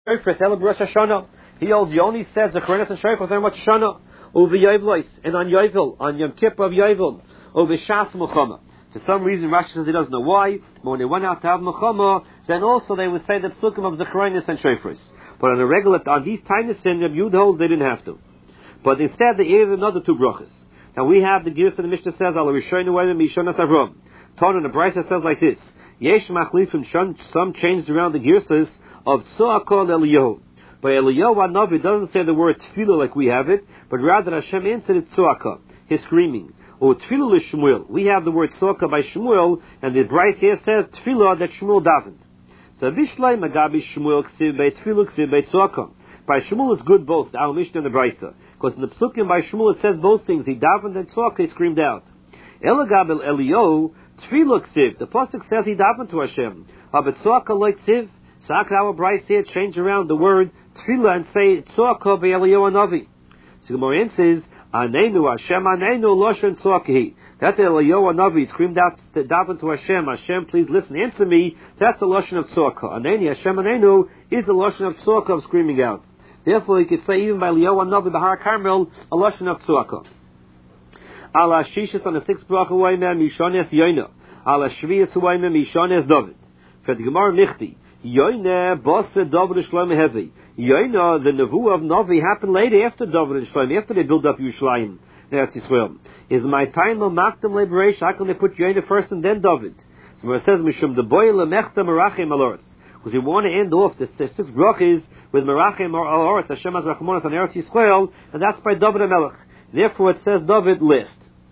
Shofar celebrate Rosh Hashanah. He holds he only says the Zechariah and Shofar on Rosh Hashanah. Over Yovlos and on Yovel, on Yom Kippur of Yovel, over Shas Muchama. For some reason, Rashi says he doesn't know why. But when they went out to have Muchama, then also they would say the psukim of Zechariah and Shofar. But on a regular, on these times in Yom Yud holds they didn't have to. But instead they added another two brachas. Now we have the Girsa the Mishnah says Al Rishon U'Elim Mishonas Avram. Ton and the Brisa says like this: Yesh Machlifim. Some changed around the Girsas of Tzoakol Eliyahu. But Eliyahu Hanavi doesn't say the word tefillah like we have it, but rather Hashem answered it Tzoaka, his screaming. Or tefillah Shmuel. We have the word Tzoaka by Shmuel, and the Brisa here says tefillah that Shmuel davened. So Vishlai Magabi Shmuel Ksiv Bei Tefillah Ksiv Bei Tzoaka. By Shmuel is good both, our Mishnah and the Brisa. Because in the Psukim by Shmuel it says both things. He davened and Tzaka, he screamed out. Elagabel Eliyahu, Tefillah Ksiv. The Pasuk says he davened to Hashem. But Tzaka like Ksiv. So how can our Brisa here change around the word Tefillah and say Tzaka by Eliyahu Hanavi? So Gemara answers, Anenu Hashem Anenu Loshen Tzakahi. That Eliyahu Hanavi screamed out to daven to Hashem. Hashem, please listen, answer me. That's the Loshen of Tzaka. Aneni Hashem Anenu is the Loshen of Tzaka of screaming out. Therefore, you could say even by Eliyahu Hanavi, the Har Carmel, a Lashon of Tzaka. Ala Shishis on the sixth bracha Waymer Mishones Yoina. Ala Shvius Waymer Mishones David. For the Gemara Nichti, Yoina Bosse David Shlomo Hevi. Yoina, the Nevu of Navi happened later after David and Shlomo, after they built up Yerushalayim. Eretz Yisrael. Is my time lo makdam liberation? How can they put Yoina first and then David? So it says Mishum the boy lemechta merachim alorz. Because we want to end off the six brachas with Merachim or Al-Oretz, Hashem has Rachmanos on Eretz Yisrael, and that's by David HaMelech. Therefore it says David list.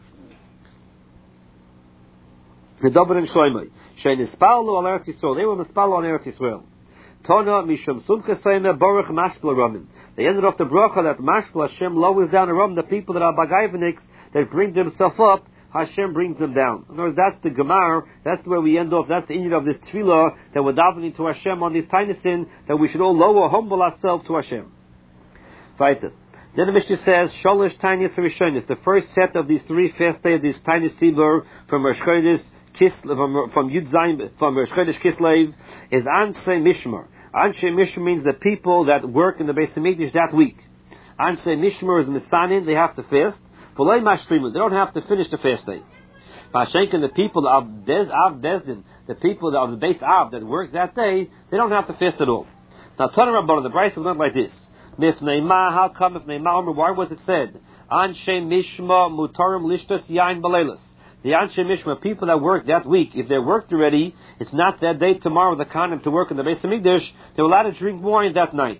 The David and Shlomo. Shein Ispallu al Eretz Yisrael. They were Mispallu on Eretz Yisrael. Tona Mishum Sumka Seime Baruch Mashpla Ramim. They ended off the bracha that Mashpla Hashem lowers down a Ram, the people that are Bagayveniks, that bring themselves up, Hashem brings them down. In other words, that's the Gemara, that's where we end off, that's the end of this tefillah, that we're davening to Hashem on this tiny sin, that we should all lower, humble ourselves to Hashem. Weiter. Then the Mishnah says, Sholosh Tainis Rishonis, the first set of these three fast days, this tiny Sibur, from Rosh Chodesh from Yud Zayin, from Rosh Chodesh Kislev, is Anshe Mishmar. Anshe Mishmar means the people that work in the Beis HaMikdash that week. Anshe Mishmar is Misanin, they have to fast. They don't have to finish the fast day. Vashenkin, the people of Av Bezdin, the people of the base Av that work that day, they don't have to fast at all. Now, Tana Rabbana, the Brisa went like this. How come if Neymar, why was it said? Anshe Mishma Mutarim Lishtas Yain Baleilas. The Anshe Mishma, people that work that week, if they worked already, it's not that day tomorrow, the Kanim to work in the Beis HaMikdash, they're allowed to drink wine that night.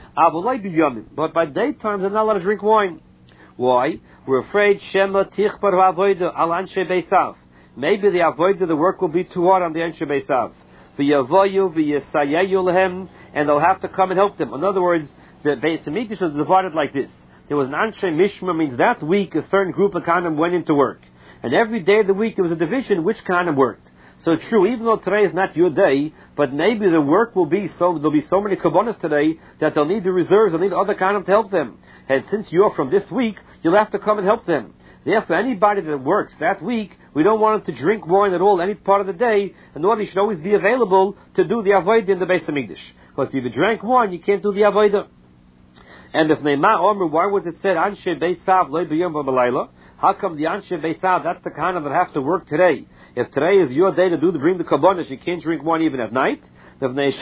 But by daytime, they're not allowed to drink wine. Why? We're afraid Shema Tichbar Avoida Al Anshe Beisav. Maybe the Avoida, the work will be too hard on the Anshe Beisav. V'yavoyu v'yisayayu lehem, and they'll have to come and help them. In other words, the Beis HaMikdash was divided like this. There was an Anshe Mishma, means that week a certain group of Kanim went into work. And every day of the week there was a division which Kanim worked. So true, even though today is not your day, but maybe the work will be so, there'll be so many kabbanas today that they'll need the reserves, they'll need other Kanim to help them. And since you're from this week, you'll have to come and help them. Therefore, anybody that works that week, we don't want them to drink wine at all any part of the day, and order should always be available to do the avodah in the Beis HaMikdash. Because if you drank wine, you can't do the avodah. And if Neymar Omer, why was it said Anshe Beisav Loi B'Yom V'Balayla? How come the Anshe Beisav, that's the kind of that have to work today? If today is your day to bring the kabbanas, you can't drink wine even at night. Because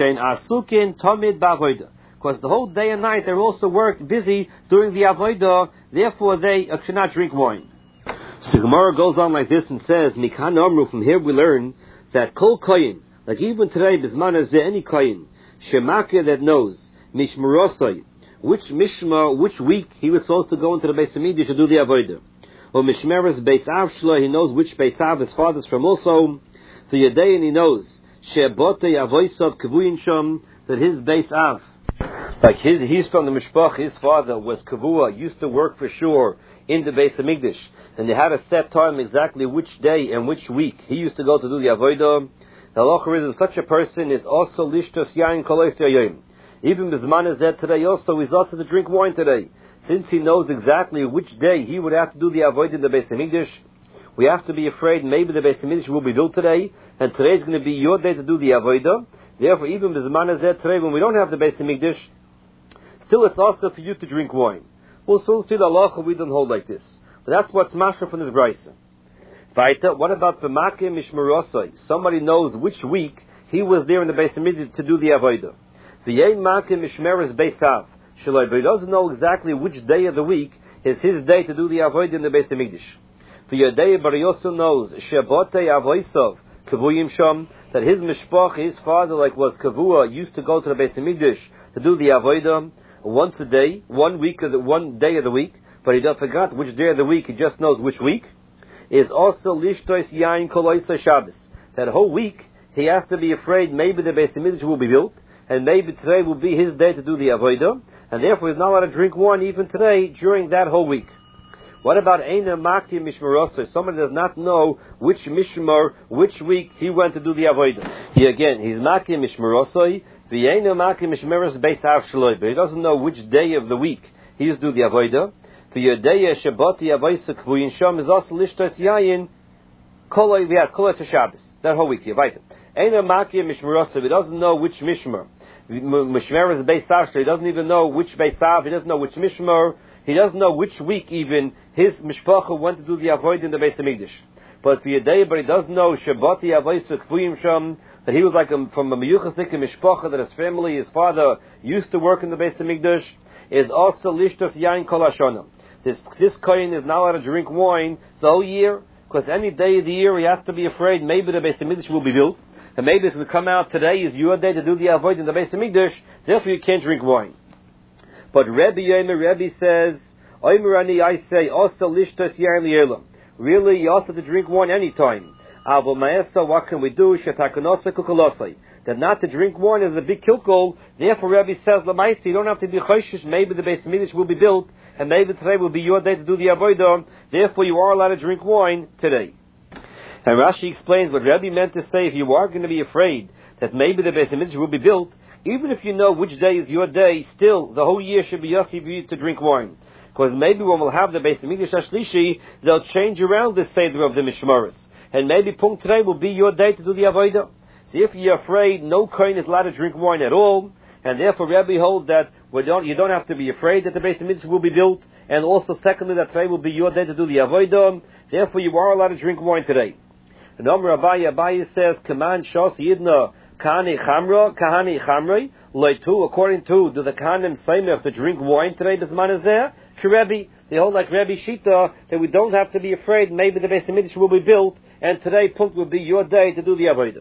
the whole day and night they're also busy doing the avodah, therefore they should not drink wine. So Gemara goes on like this and says, Mikan Amru, from here we learn that Kol Koyin, like even today, Bisman is there any Koyin, Shemakya that knows, Mishmarosai, which Mishma, which week he was supposed to go into the Beis HaMikdash to do the avodah. Or Mishmeres Beis Av Shlo, he knows which Beis Av his father's from also. So Yadein he knows, She'bote Avoisov Kavuyin Shom, that his Beis Av, like he's from the Mishpach, his father was Kavua, used to work for sure in the Beis HaMikdash, and they had a set time exactly which day and which week he used to go to do the avodah. The halacha is such a person is also lishtos yain kolos yayim. Even Bizman is there today also, he's also to drink wine today. Since he knows exactly which day he would have to do the avodah in the Beis HaMikdash, we have to be afraid maybe the Beis HaMikdash will be built today, and today is going to be your day to do the avodah, Therefore, even b'zman hazeh today, when we don't have the Beis Hamikdash, still it's also for you to drink wine. We'll soon see the halacha, we don't hold like this. But that's what's mashra from this brayso. Vaita, what about b'makim mishmerosai? Somebody knows which week he was there in the Beis Hamikdash to do the avodah. V'yein makim mishmeres beisav. Shaloi, but he doesn't know exactly which day of the week is his day to do the avodah in the Beis Hamikdash. V'yadei, but he also knows shabbatei avoisov kavuyim sham, that his mishpach, his father, like was kavua, used to go to the Beis Hamikdash to do the avodah once a day, one day of the week, but he forgot which day of the week. He just knows which week. Is also lishtois yain koloisa Shabbos. That whole week he has to be afraid maybe the Beis Hamikdash will be built, and maybe today will be his day to do the avodah, and therefore he's not allowed to drink wine even today during that whole week. What about Eina Makti Mishmarosai? Somebody does not know which Mishmar, which week he went to do the avodah. He again, he's Makti Mishmarosai, V'Eina Makti Mishmeres Beis Av Shaloi, but he doesn't know which day of the week he used to do the avodah. V'Yodeya Shabbati Avoisa Kvuyin Sham is also Lishtos Yayin Koloi to Shabbos. That whole week, Yavaita. Eina Makti Mishmarosai, he doesn't know which Mishmar. Mishmeres Beis Av Shaloi, he doesn't even know which Beis Av, he doesn't know which Mishmar. He doesn't know which week even his mishpacha went to do the avodah in the Beis Hamikdash. But he does know Shabbati Avoisa Kfuyim Sham, that he was like from a miyuchasdik mishpacha, that his family, his father, used to work in the Beis Hamikdash. Is also lishtos yain kol hashana. This kohen is not allowed to drink wine the whole year, because any day of the year he has to be afraid maybe the Beis Hamikdash will be built, and maybe it's going to come out today is your day to do the avodah in the Beis Hamikdash. Therefore you can't drink wine. But Rebbe says, I say, also lishtos yain li'elam. Really, you also have to drink wine anytime. Avo ma'esa, what can we do? Shetakonosai kukolosai. That not to drink wine is a big kilkul. Therefore, Rebbe says, Lamaisi, you don't have to be choshish. Maybe the Beis Hamikdash will be built, and maybe today will be your day to do the avodah. Therefore, you are allowed to drink wine today. And Rashi explains what Rebbe meant to say. If you are going to be afraid that maybe the Beis Hamikdash will be built, even if you know which day is your day, still the whole year should be yossi for you to drink wine. Because maybe when we'll have the Beis Hamikdash Hashlishi, they'll change around the Seder of the Mishmaris. And maybe Punkt today will be your day to do the Avodah. So if you're afraid, no kohen is allowed to drink wine at all, and therefore Rebbe holds that you don't have to be afraid that the Beis Hamikdash will be built, and also secondly that today will be your day to do the Avodah, therefore you are allowed to drink wine today. And Amr Abaye says, Kaman Shos Yidna Kahani Chamrei, Leitu, according to, do the Kahanim Saimech to drink wine today, Bisman is there? Rebbe, they hold like Rebbe Shita, that we don't have to be afraid, maybe the Beis Hamikdash will be built, and today, Punkt, will be your day to do the Avodah.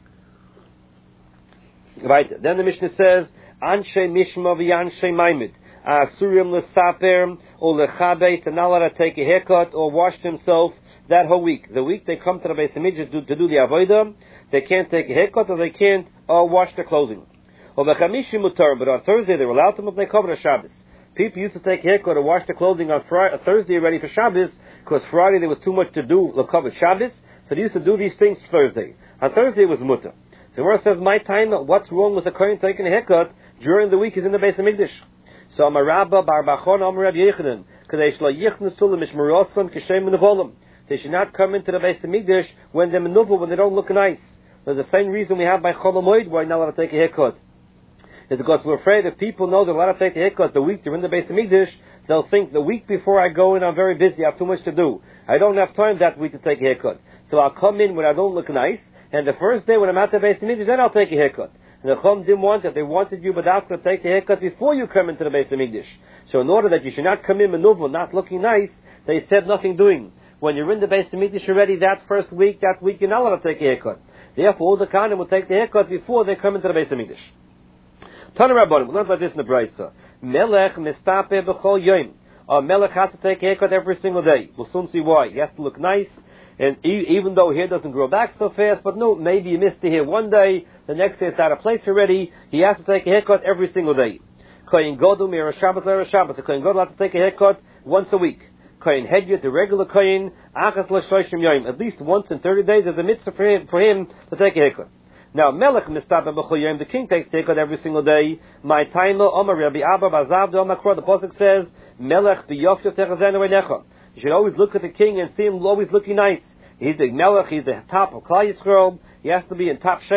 Right, then the Mishnah says, Anshe Mishma v'Anshe Maimid, Asurim l'saper, or l'chabet, and not allowed to take a haircut, or wash themselves that whole week. The week they come to the Beis Hamikdash to do the Avodah, they can't take a haircut, or they can't wash their clothing. Or v'chamishi mutar, but on Thursday they're allowed to, but they cover the Shabbos. People used to take a haircut or wash their clothing on Thursday ready for Shabbos, because Friday there was too much to do, l'kavod Shabbos, so they used to do these things Thursday. On Thursday it was mutar. So Gemara says, my time, what's wrong with a kohen taking a haircut during the week is in the Beis Hamikdash? So Amarabba Bar Bachon Amar Rabbi Yechanan, Kadesh Lo Yichnasu L'Mishmarosam Kishem Menuvolim. They should not come into the Beis Hamikdash when they're menuvel, when they don't look nice. There's the same reason we have by Chol HaMoed why you're not allowed to take a haircut. It's because we're afraid if people know they're allowed to take a haircut the week they're in the Beis Hamikdash, they'll think the week before I go in I'm very busy, I have too much to do. I don't have time that week to take a haircut. So I'll come in when I don't look nice, and the first day when I'm at the Beis Hamikdash, then I'll take a haircut. And the Chum didn't want it. They wanted you, but after to take the haircut before you come into the Beis Hamikdash. So in order that you should not come in maneuver, not looking nice, they said nothing doing. When you're in the Beis Hamikdash already, that first week, that week, you're not allowed to take a haircut. Therefore, all the Kohanim will take the haircut before they come into the Beis Hamikdash. Tana Rabbanim, we learned like this in the Brayso. Melech mistape b'chol yom. A melech has to take a haircut every single day. We'll soon see why. He has to look nice. And even though hair doesn't grow back so fast, but no, maybe you missed the hair one day, the next day it's out of place already, he has to take a haircut every single day. Kohen Godel Mira Shabbat Lera Shabbat. So Kohen Godel has to take a haircut once a week. Kohen Hedyot, the regular Kohen, Achas L'Shoshim Yom. At least once in 30 days, there's a mitzvah for him to take a haircut. Now, Melech Mistaba B'chol Yom, the king takes a haircut every single day. My Taima, Omar Rabbi Abba Bazav, the Omakro, the Pasuk says, Melech B'yofyo Techazenu Einecha. You should always look at the king and see him always looking nice. He's the Melech, he's the top of Klal Yisrael. He has to be in top shape.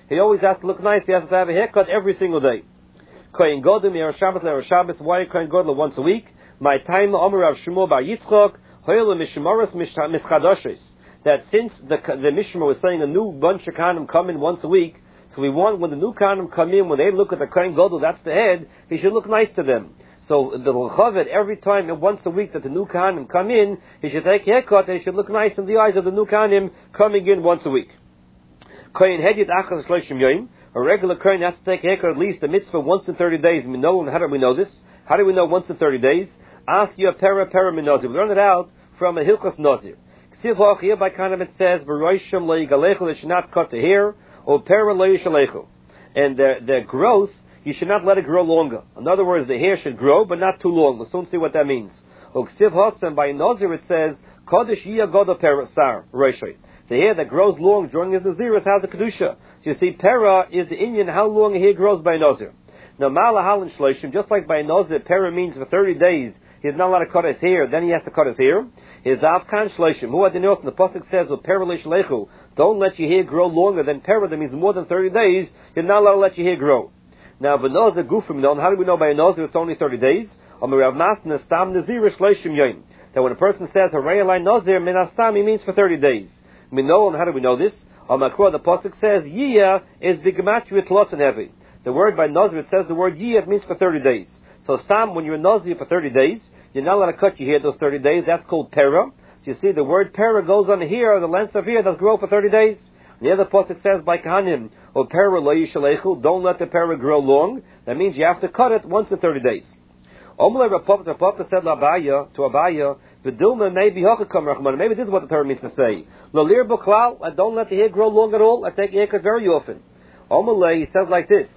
he always has to look nice. He has to have a haircut every single day. Kohen Gadol Erev Shabbos Erev Shabbos. Why Kohen Gadol once a week? My time Omer Rav Shmuel Bar Yitzchok Hoyle Mishmaros Mischadoshes. That since the Mishmar was saying a new bunch of Kohanim come in once a week, so we want when the new Kohanim come in, when they look at the Kohen Gadol, that's the head, he should look nice to them. So the L'chavet, every time, once a week that the new Kohanim come in, he should take a haircut and he should look nice in the eyes of the new Kohanim coming in once a week. Kohen Hedyot Achas Shloshim Yom. A regular Kohen has to take a haircut at least a mitzvah once in 30 days. How do we know this? How do we know once in 30 days? Asya Pera Minazir. We learn it out from a Hilchos Nazir. Ksiv Hoch, here by Kohanim it says, V'roisham lo yigalechu, they should not cut the hair, or Pera lo yishalechu. And their growth, you should not let it grow longer. In other words, the hair should grow, but not too long. We'll soon see what that means. Ksiv Hoch, and by Nazir it says, Kodesh Yia Godo Pera Sar, Roishay. The hair that grows long during his Naziris has a Kedusha. So you see, Pera is the Indian, how long a hair grows by a Nazir. Now, Mala Halin Shloshim, just like by a Nazir, Pera means for 30 days, he's not allowed to cut his hair, then he has to cut his hair. His Avkan Shloshim, who Adinos, and the Pasuk says, well, Pera Leishlechu, don't let your hair grow longer than Pera, that means more than 30 days, you're not allowed to let your hair grow. Now, but Nazir Gufim, how do we know by a Nazir it's only 30 days? That when a person says, Harei Alai Nazir, Minastam, he means for 30 days. We know, and how do we know this? On Makro, the Pasuk says, Yiyah is the Gematria Tlos and heavy. The word by Nazir, it says the word Yiyah, it means for 30 days. So Stam, when you're in Nazir for 30 days, you're not allowed to cut your hair those 30 days. That's called Pera. So you see, the word Pera goes on here, the length of hair that's grow for 30 days. And the other Pasuk says by Kohanim, O Pera lo yishalechu, don't let the Pera grow long. That means you have to cut it once in 30 days. Omelei Rav Papa said to Abaya, maybe this is what the Torah means to say. I don't let the hair grow long at all. I take haircut very often. Omelei, he says like this.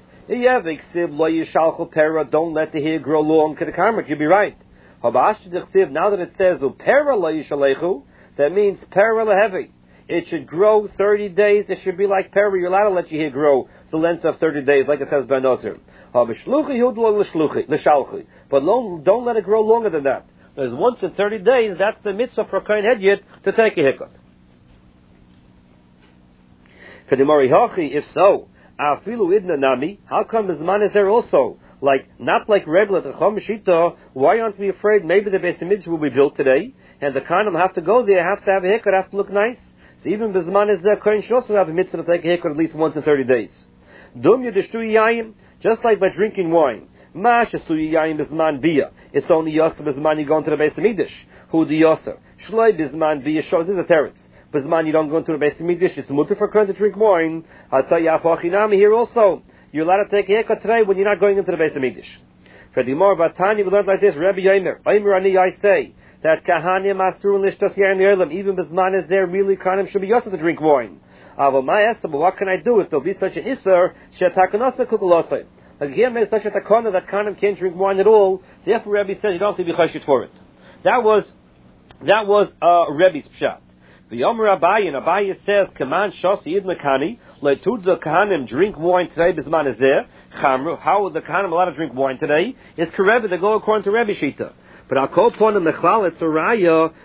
Don't let the hair grow long. You'll be right. Now that it says that means pera lehevi. It should grow 30 days. It should be like pera. You're allowed to let your hair grow the length of 30 days, like it says by Nazir. But don't let it grow longer than that. There's once in 30 days, that's the mitzvah for Kohen Hedyot to take a haircut. If so, how come the Zman is there also? Not like regular Chacham Shita, why aren't we afraid maybe the Beis Hamikdash will be built today, and the Kohanim have to go there, have to have a haircut, have to look nice? So even the Zman is there, Kohen should also have a mitzvah to take a haircut at least once in 30 days. Just like by drinking wine. It's only Yosef Bizman you go into the Beis Hamikdash. Who the Yosef? Shloi Bizman Bia Shor. This is a teretz. Bizman you don't go into the Beis Hamikdash. It's mutter for Kohen to drink wine. I'll tell you Afachinami here also. You're allowed to take a haircut today when you're not going into the Beis Hamikdash. For the more Batani, we learned like this. Rabbi Yomer. I say that Kahanim Asur Lishtas Yain Yerlam. Even Bizman is there. Really, Kahanim should be Yosef to drink wine. But what can I do if there'll be such an Isser? Shetakanasa Kukulosai. Like here, made such a takana that Kohanim can't drink wine at all. Therefore, Rebbe says you don't have to be chashit for it. That was Rebbe's pshat. The Yomer Abaye, and Abaye says, "Kaman shos yid mekani letudza Kohanim drink wine today. Bisman is there. Chamru. How are the Kohanim allowed to drink wine today? It's Rebbe. They go according to Rebbe Shita. But I'll call upon the Mechlal. It's a raya